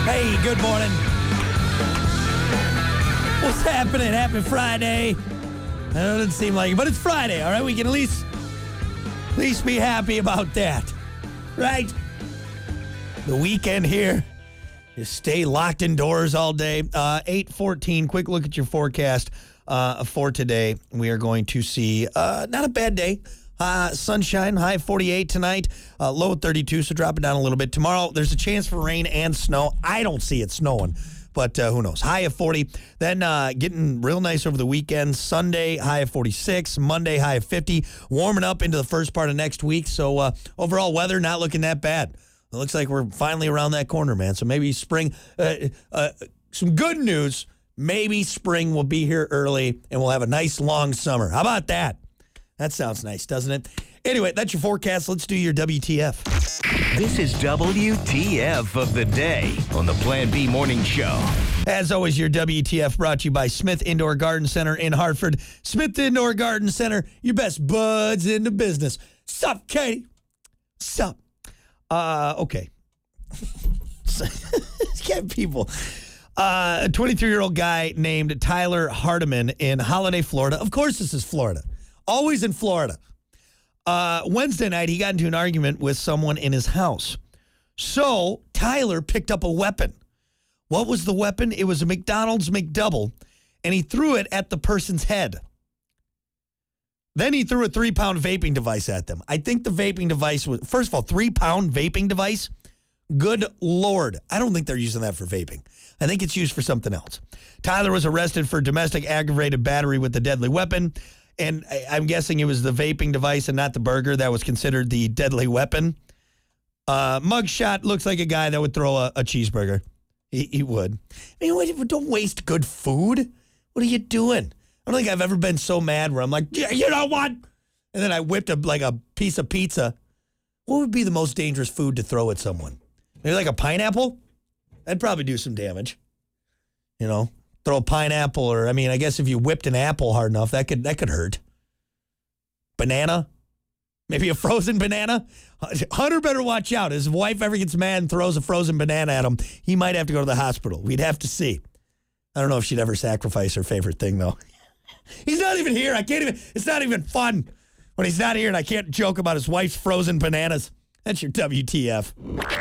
Hey, good morning. What's happening? Happy Friday. I know it doesn't seem like it, but it's Friday, all right? We can at least be happy about that, right? The weekend here. You stay locked indoors all day. 8:14, quick look at your forecast for today. We are going to see not a bad day. Sunshine, high 48 tonight, low 32, so drop it down a little bit. Tomorrow, there's a chance for rain and snow. I don't see it snowing, but who knows? High of 40. Then getting real nice over the weekend. Sunday, high of 46. Monday, high of 50. Warming up into the first part of next week. So overall weather not looking that bad. It looks like we're finally around that corner, man. So maybe spring, some good news. Maybe spring will be here early and we'll have a nice long summer. How about that? That sounds nice, doesn't it? Anyway, that's your forecast. Let's do your WTF. This is WTF of the day on the Plan B Morning Show. As always, your WTF brought to you by Smith Indoor Garden Center in Hartford. Smith Indoor Garden Center, your best buds in the business. Sup, Katie? Sup? Okay. People. A 23-year-old guy named Tyler Hardiman in Holiday, Florida. Of course this is Florida. Always in Florida. Wednesday night, he got into an argument with someone in his house. So Tyler picked up a weapon. What was the weapon? It was a McDonald's McDouble, and he threw it at the person's head. Then he threw a 3-pound vaping device at them. I think the vaping device was, first of all, 3-pound vaping device? Good Lord. I don't think they're using that for vaping. I think it's used for something else. Tyler was arrested for domestic aggravated battery with a deadly weapon. And I'm guessing it was the vaping device and not the burger that was considered the deadly weapon. Mugshot looks like a guy that would throw a cheeseburger. He would. I mean, don't waste good food. What are you doing? I don't think I've ever been so mad where I'm like, yeah, you know what? And then I whipped a piece of pizza. What would be the most dangerous food to throw at someone? Maybe like a pineapple? That'd probably do some damage. You know? Throw a pineapple, or I mean, I guess if you whipped an apple hard enough, that could hurt. Banana, maybe a frozen banana. Hunter better watch out. His wife ever gets mad and throws a frozen banana at him, he might have to go to the hospital. We'd have to see. I don't know if she'd ever sacrifice her favorite thing though. He's not even here. I can't even. It's not even fun when he's not here, and I can't joke about his wife's frozen bananas. That's your WTF.